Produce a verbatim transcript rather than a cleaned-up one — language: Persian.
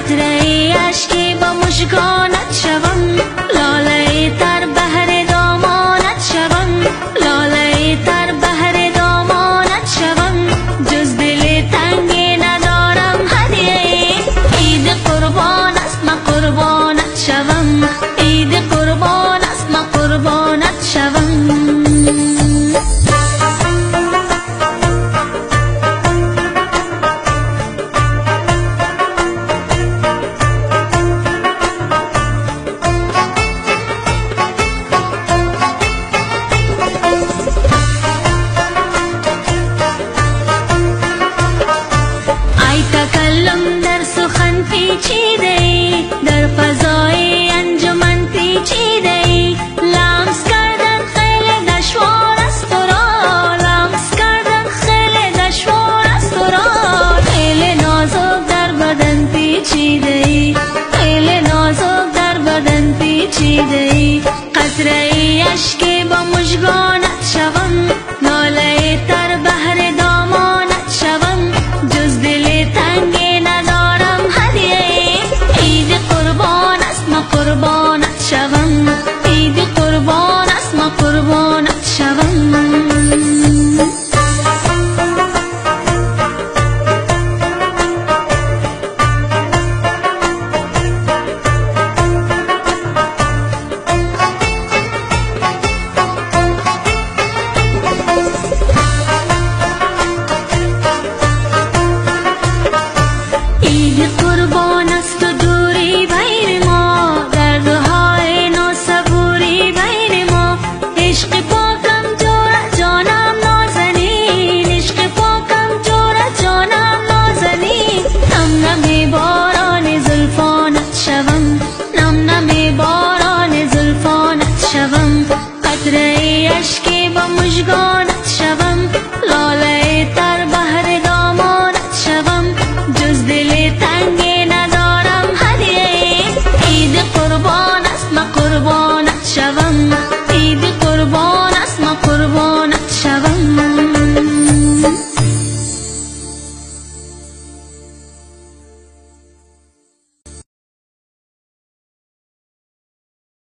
قطره اشکی با مژگانت شوم، لاله تر بهر دامانت شوم، لاله تر بهر دامانت شوم، جز دل تنگی ندارم هدیه. عید قربان است من قربانت شوم، عید قربان است من قربانت شوم. تکلم در سخن پیچیده، در فضای انجمن پیچیده، لمس کردن خیلی دشوار است تو را، لمس کردن خیلی دشوار است تو را، خیلی نازک در بدن پیچیده، خیلی نازک در بدن پیچیده. قطره اشکی با مژگانت شوم، لاله تر بهر دامانت شوم، جز دل تنگی ندارم هدیه. عید قربان است من قربانت شوم، عید قربان است من قربانت شوم. عید قربان